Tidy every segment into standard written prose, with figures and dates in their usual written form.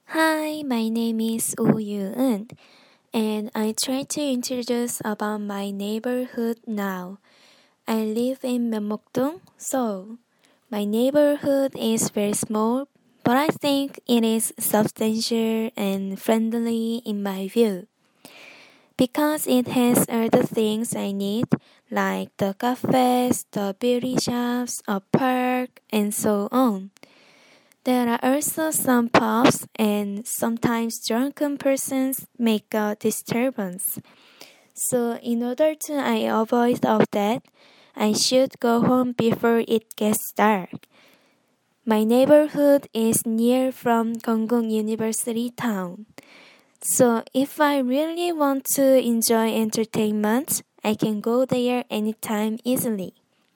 Hi, my name is Oh Yu-eun, and I try to introduce about my neighborhood now. I live in Myeongdong, Seoul. My neighborhood is very small, but I think it is substantial and friendly in my view. Because it has all the things I need, like the cafes, the beauty shops, a park, and so on. There are also some pubs and sometimes drunken persons make a disturbance. So in order to I avoid all that, I should go home before it gets dark. My neighborhood is near from Kongung University town. So if I really want to enjoy entertainment, I can go there anytime easily.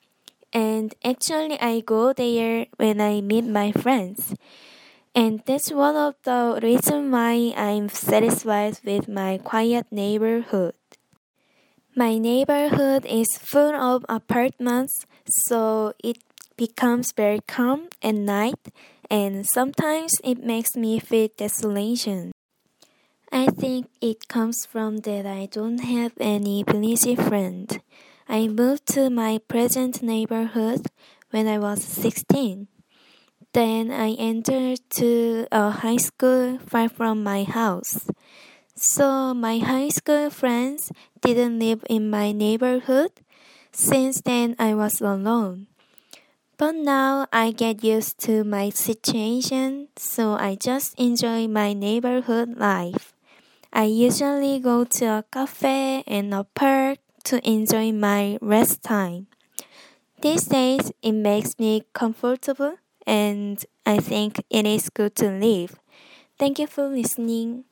And actually I go there when I meet my friends. And that's one of the reasons why I'm satisfied with my quiet neighborhood. My neighborhood is full of apartments, so it becomes very calm at night, and sometimes it makes me feel desolation. I think it comes from that I don't have any village friend. I moved to my present neighborhood when I was 16. Then I entered to a high school far from my house. So my high school friends didn't live in my neighborhood. Since then I was alone. But now I get used to my situation, so I just enjoy my neighborhood life. I usually go to a cafe and a park to enjoy my rest time. These days, it makes me comfortable and I think it is good to live. Thank you for listening.